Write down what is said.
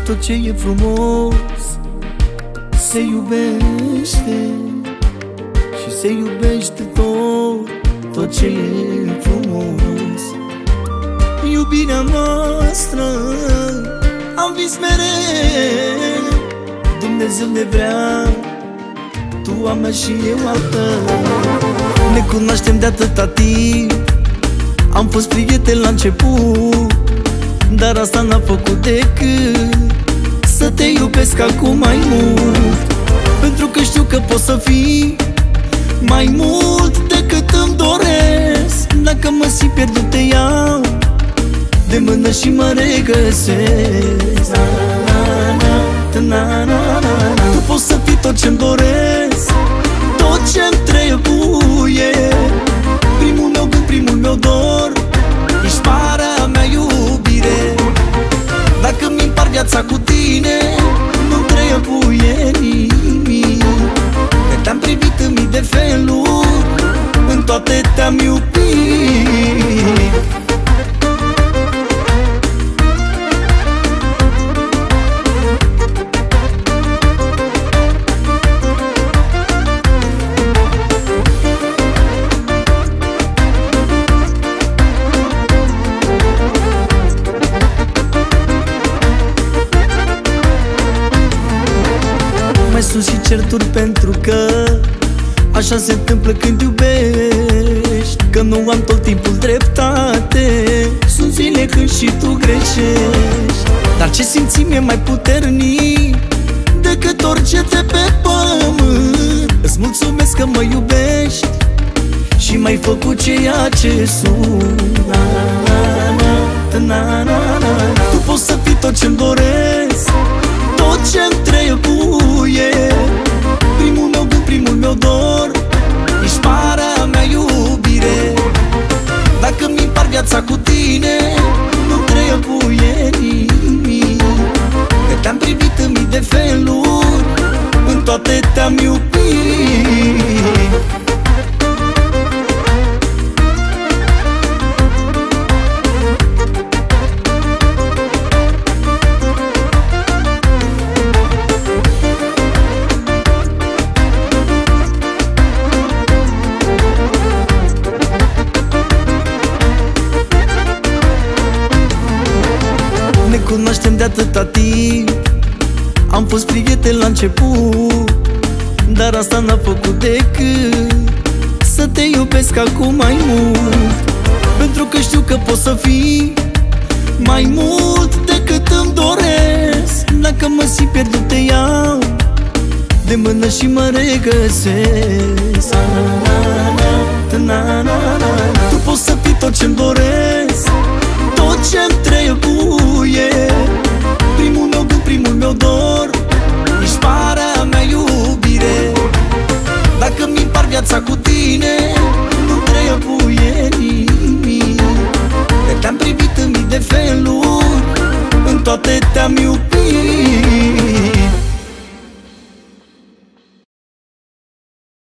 tot ce e frumos se iubește și se iubește tot ce e frumos. Iubirea noastră am vis mereu, Dumnezeu ne vrea, tu a mea și eu al tău. Ne cunoaștem de atâta timp, am fost prieteni la început, dar asta n-a făcut decât să te iubesc acum mai mult. Pentru că știu că poți să fii mai mult decât îmi doresc. Dacă mă simt pierdut te iau de mână și mă regăsesc. Tu poți să fii tot ce-mi doresc, tot ce-mi trebuie, primul meu gând, primul meu dor, ești marea mea iubire. Dacă mi împar viața cu tine, nu trebuie nimic. Că te-am privit în mii de feluri, în toate te-am iubit. Mai sunt și certuri pentru că așa se întâmplă când iubești, că nu am tot timpul dreptate. Sunt zile când și tu greșești, dar ce simți mi-e mai puternic decât orice de pe pământ. Îți mulțumesc că mă iubești și m-ai făcut ceea ce sunt. Tu poți să fii tot ce-mi doresc, tot ce-mi trebuie, primul meu gând, primul meu dor, ești marea mea iubire. Dacă mi împar viața cu tine, nu trebuie nimic. Că te-am privit în mii de feluri, în toate te-am iubit. Ne cunoaștem de atâta timp, am fost prieteni la început, dar asta n-a făcut decât să te iubesc acum mai mult. Pentru că știu că poți să fii mai mult decât îmi doresc. Dacă mă simt pierdut te iau de mână și mă regăsesc. Tu poți să fii tot ce-mi doresc, tot ce-mi trebuie, primul meu gând, primul meu dor, ești marea mea iubire. Dacă mi împar viața cu tine, nu trebuie nimic. Că te-am privit în mii de feluri, în toate te-am iubit.